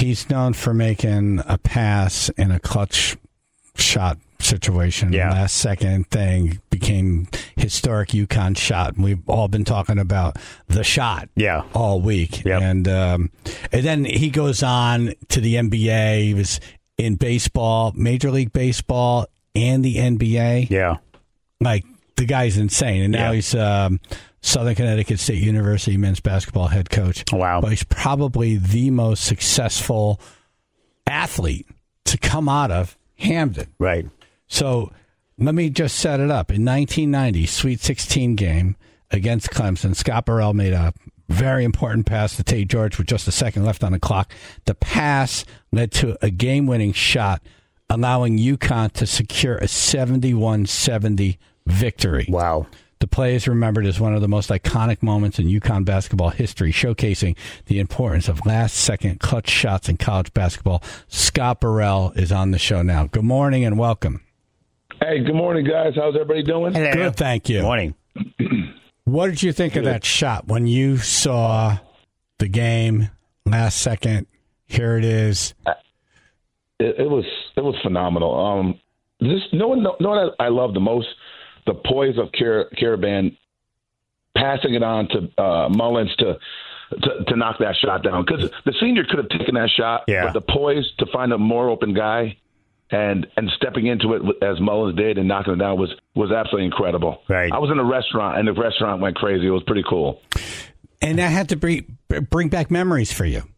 he's known for making a pass in a clutch shot situation. Yeah. Last second thing became historic UConn shot. We've all been talking about the shot all week. Yep. And then he goes on to the NBA. He was in baseball, Major League Baseball, and the NBA. Yeah. Like, the guy's insane. And now he's Southern Connecticut State University men's basketball head coach. Wow. But he's probably the most successful athlete to come out of Hamden. Right. So let me just set it up. In 1990, Sweet 16 game against Clemson, Scott Burrell made a very important pass to Tate George with just a second left on the clock. The pass led to a game-winning shot, allowing UConn to secure a 71-70 victory. Wow. The play is remembered as one of the most iconic moments in UConn basketball history, showcasing the importance of last-second clutch shots in college basketball. Scott Burrell is on the show now. Good morning and welcome. Hey, good morning, guys. How's everybody doing? Hello. Good, thank you. Good morning. What did you think of that shot when you saw the game last second? Here it is. It was phenomenal. Just knowing I love the most, the poise of Caravan passing it on to Mullins to knock that shot down, because the senior could have taken that shot, but the poise to find a more open guy and stepping into it as Mullins did and knocking it down was absolutely incredible. Right. I was in a restaurant and the restaurant went crazy. It was pretty cool. And that had to bring back memories for you.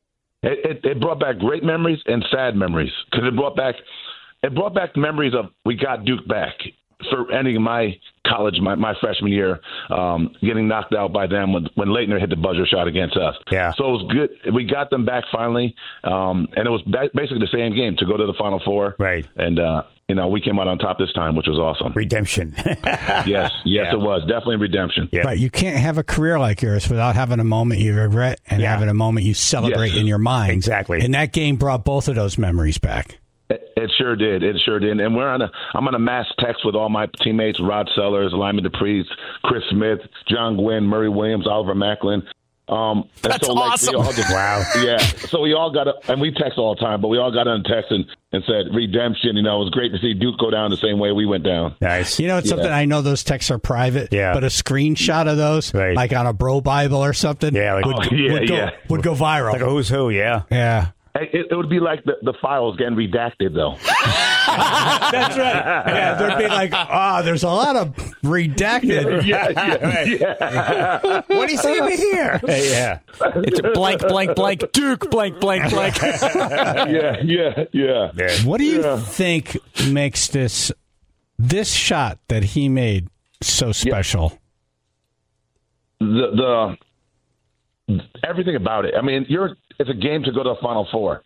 It brought back great memories and sad memories, because it brought back memories of we got Duke back for ending my college, my freshman year, getting knocked out by them when Leitner hit the buzzer shot against us. Yeah. So it was good. We got them back finally, and it was basically the same game to go to the Final Four. Right. And we came out on top this time, which was awesome. Redemption. Yes, it was definitely redemption. Yeah. Right. You can't have a career like yours without having a moment you regret and having a moment you celebrate in your mind. Exactly. And that game brought both of those memories back. It sure did. And I'm on a mass text with all my teammates: Rod Sellers, Lyman DePriest, Chris Smith, John Gwynn, Murray Williams, Oliver Macklin. That's awesome. Wow. Yeah. So we all got and we text all the time, but we all got on text and said redemption. It was great to see Duke go down the same way we went down. Nice. It's something, I know those texts are private, but a screenshot of those, like on a Bro Bible or something, would go viral. Like a who's who, Yeah. It would be like the files getting redacted, though. That's right. Yeah, there'd be like, there's a lot of redacted. Yeah. What do you see over here? Yeah. It's a blank, blank, blank, Duke, blank, blank, blank. Yeah. What do you think makes this shot that he made so special? The everything about it. I mean, it's a game to go to the Final Four.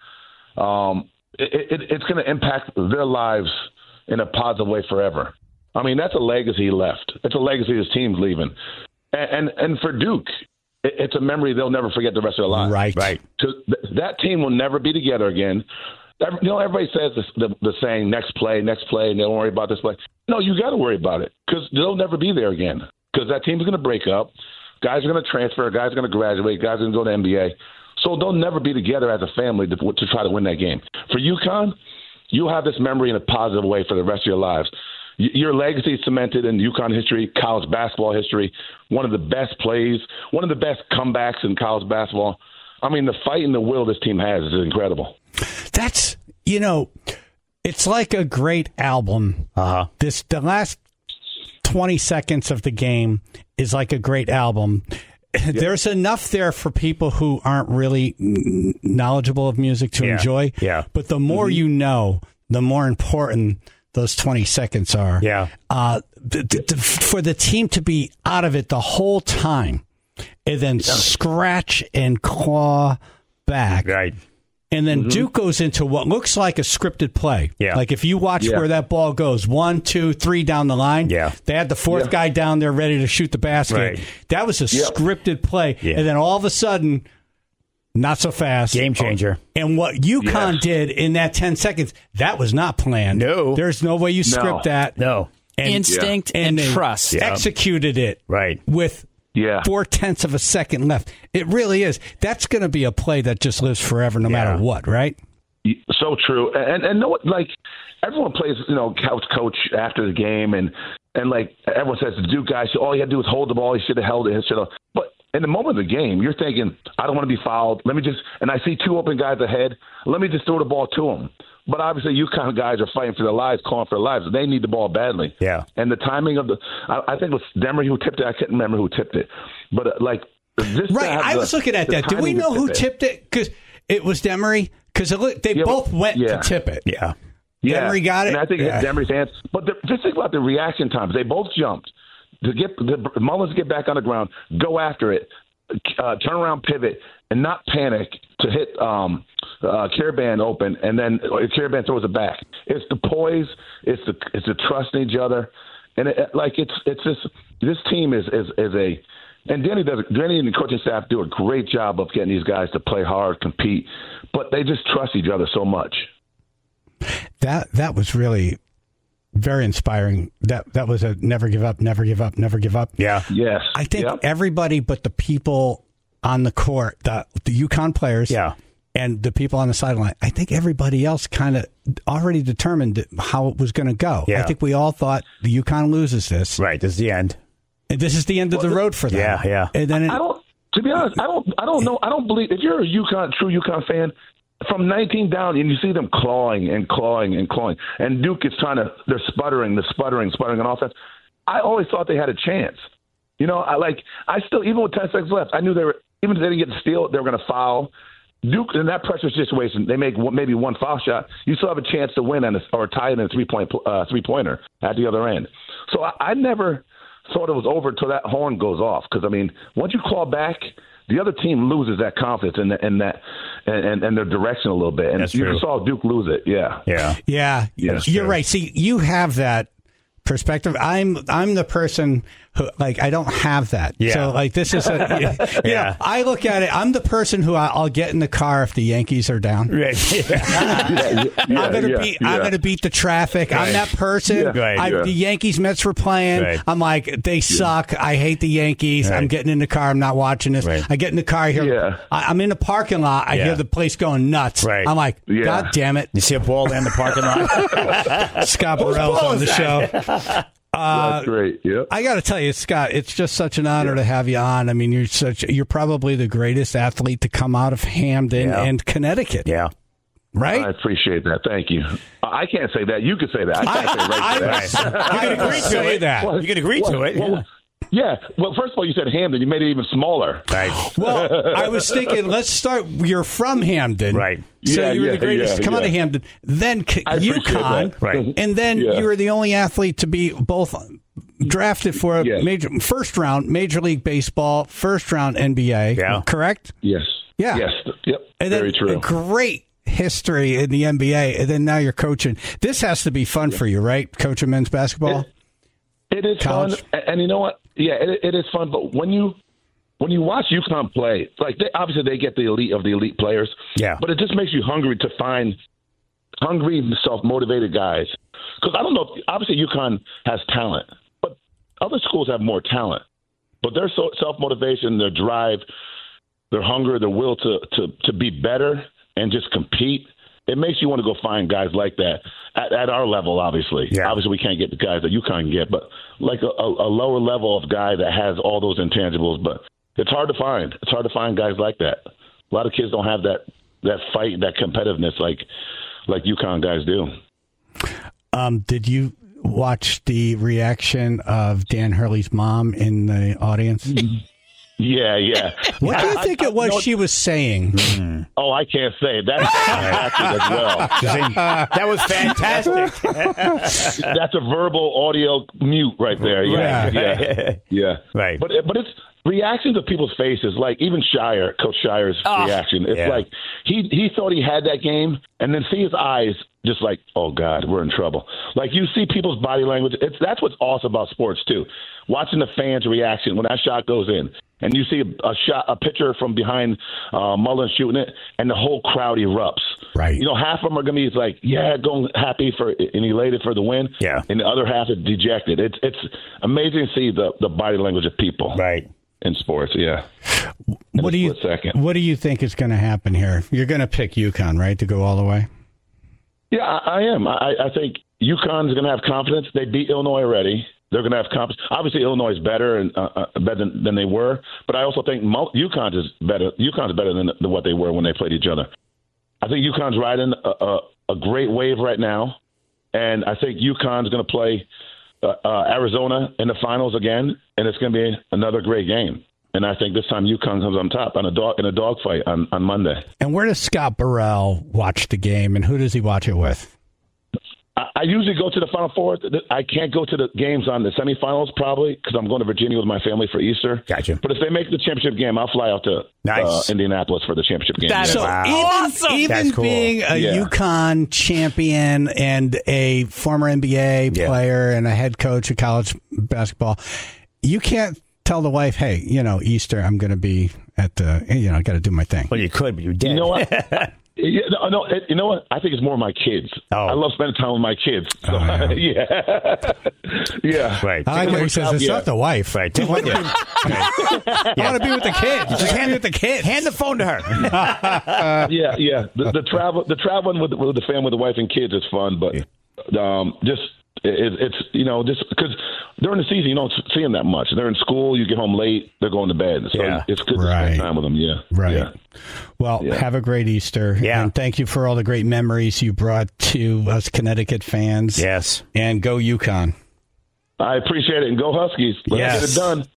It's going to impact their lives in a positive way forever. I mean, that's a legacy he left. It's a legacy his team's leaving. And for Duke, it's a memory they'll never forget the rest of their lives. Right. That team will never be together again. Everybody says the saying, next play, and they don't worry about this play. No, you got to worry about it, because they'll never be there again, because that team's going to break up. Guys are going to transfer. Guys are going to graduate. Guys are going to go to the NBA. So they'll never be together as a family to try to win that game. For UConn, you'll have this memory in a positive way for the rest of your lives. Your legacy is cemented in UConn history, college basketball history, one of the best plays, one of the best comebacks in college basketball. I mean, the fight and the will this team has is incredible. That's, it's like a great album. The last 20 seconds of the game is like a great album. Yep. There's enough there for people who aren't really knowledgeable of music to enjoy. Yeah. But the more you know, the more important those 20 seconds are. Yeah. For the team to be out of it the whole time and then scratch and claw back. Right. And then Duke goes into what looks like a scripted play. Yeah. Like if you watch where that ball goes, 1, 2, 3 down the line. Yeah. They had the fourth guy down there ready to shoot the basket. Right. That was a scripted play. Yeah. And then all of a sudden, not so fast. Game changer. And what UConn did in that 10 seconds, that was not planned. No. There's no way you script that. No. And, Instinct and they trust. executed it Right. with Yeah. 0.4 of a second left. It really is. That's going to be a play that just lives forever no matter what, right? So true. And know what, like, everyone plays, couch coach after the game, and like, everyone says the Duke guys, all he had to do was hold the ball. He should have held it. But in the moment of the game, you're thinking, I don't want to be fouled. And I see two open guys ahead. Let me just throw the ball to them. But obviously, UConn guys are fighting for their lives, calling for their lives. They need the ball badly. Yeah. And the timing of I think it was Demery who tipped it. I can't remember who tipped it. But, right. I was looking at that. Do we know who tipped it? Because it was Demery. Because they both went to tip it. Yeah. Demery got it. And I think it's Demery's hands. But just think about the reaction times. They both jumped to get Mullins to get back on the ground, go after it, turn around, pivot, and not panic to hit Karaban open, and then Karaban throws it back. It's the poise. It's the trust in each other, and it's just this team is a. And Danny and the coaching staff do a great job of getting these guys to play hard, compete, but they just trust each other so much. That was really very inspiring. That was a never give up, never give up, never give up. Yeah. Yes. I think everybody but the people on the court, the UConn players, and the people on the sideline, I think everybody else kind of already determined how it was going to go. Yeah. I think we all thought the UConn loses this. Right. This is the end. And this is the end of the road for them. Yeah, yeah. And then to be honest, I don't know. I don't believe if you're a true UConn fan, from 19 down, and you see them clawing, and Duke is they're sputtering on offense. I always thought they had a chance. I still, even with 10 seconds left, I knew even if they didn't get the steal, they were going to foul. Duke, in that pressure situation, they make maybe one foul shot. You still have a chance to win or tie it in a three-pointer at the other end. So I never thought it was over until that horn goes off. Because, once you claw back, the other team loses that confidence and their direction a little bit. And you saw Duke lose it. Yeah. You're right. See, you have that perspective. I'm the person who, I don't have that. So this is I look at it. I'm the person who I'll get in the car if the Yankees are down. Right. I'm gonna beat the traffic. Right. I'm that person. The Yankees Mets were playing. Right. I'm like, they suck. I hate the Yankees. Right. I'm getting in the car. I'm not watching this. Right. I get in the car here. I'm in the parking lot. I hear the place going nuts. Right. I'm like, God damn it. You see a ball in the parking lot? Scott Burrell's on the show. That's great. Yeah, I got to tell you, Scott, it's just such an honor to have you on. You're probably the greatest athlete to come out of Hamden and Connecticut. Yeah. Right? I appreciate that. Thank you. I can't say that. You can say that. I can't say that. You can agree to it. You can agree to it. Yeah. Well, first of all, you said Hamden. You made it even smaller. Right. Well, I was thinking, let's start. You're from Hamden. Right. So you were the greatest to come out of Hamden. Then UConn. Right. And then you were the only athlete to be both drafted for a first round Major League Baseball, first round NBA. Yeah. Correct? Yes. Yeah. Yes. Yep. And very true. Great history in the NBA. And then now you're coaching. This has to be fun for you, right? Coaching men's basketball? It is fun. And you know what? Yeah, it is fun. But when you watch UConn play, obviously they get the elite of the elite players. Yeah. But it just makes you hungry to find hungry, self-motivated guys. Because I don't know, obviously UConn has talent, but other schools have more talent. But their self-motivation, their drive, their hunger, their will to be better and just compete, it makes you want to go find guys like that at our level, obviously. Yeah. Obviously, we can't get the guys that UConn can get, but like a lower level of guy that has all those intangibles. But it's hard to find. It's hard to find guys like that. A lot of kids don't have that fight, that competitiveness like UConn guys do. Did you watch the reaction of Dan Hurley's mom in the audience? Yeah. What do you think it was she was saying? Oh, I can't say. That's fantastic as well. That was fantastic. That's a verbal audio mute right there. Yeah. Right. But it's reactions of people's faces, like even Coach Shire's reaction. It's like he thought he had that game, and then see his eyes just like, oh, God, we're in trouble. Like you see people's body language. That's what's awesome about sports, too. Watching the fans' reaction when that shot goes in. And you see a picture from behind Mullins shooting it, and the whole crowd erupts. Right. Half of them are going to be like, going happy and elated for the win. Yeah. And the other half is dejected. It's amazing to see the body language of people. Right. in sports. Yeah. What do you think is going to happen here? You're going to pick UConn, right, to go all the way? Yeah, I am. I think UConn is going to have confidence. They beat Illinois already. They're going to have confidence. Obviously, Illinois is better and better than they were, but I also think UConn is better. UConn's better than what they were when they played each other. I think UConn's riding a great wave right now, and I think UConn's going to play Arizona in the finals again, and it's going to be another great game. And I think this time UConn comes on top in a dogfight on Monday. And where does Scott Burrell watch the game, and who does he watch it with? I usually go to the Final Four. I can't go to the games on the semifinals probably because I'm going to Virginia with my family for Easter. Gotcha. But if they make the championship game, I'll fly out to Indianapolis for the championship game. That's awesome. Even cool. being a UConn champion and a former NBA player and a head coach of college basketball, you can't tell the wife, hey, Easter, I'm going to be at the, I got to do my thing. Well, you could, but you did. You know what? You know what? I think it's more my kids. Oh. I love spending time with my kids. So, yeah. Right. I like what he says. It's not the wife. Right. I want to be with the kids. Just hand it the kids. Hand the phone to her. Yeah. The traveling with the family, with the wife and kids is fun, but it's just because during the season you don't see them that much. They're in school, you get home late, they're going to bed. So it's good to spend time with them. Yeah. Right. Yeah. Well, have a great Easter. Yeah. And thank you for all the great memories you brought to us Connecticut fans. Yes. And go UConn. I appreciate it. And go Huskies. Let's get it done.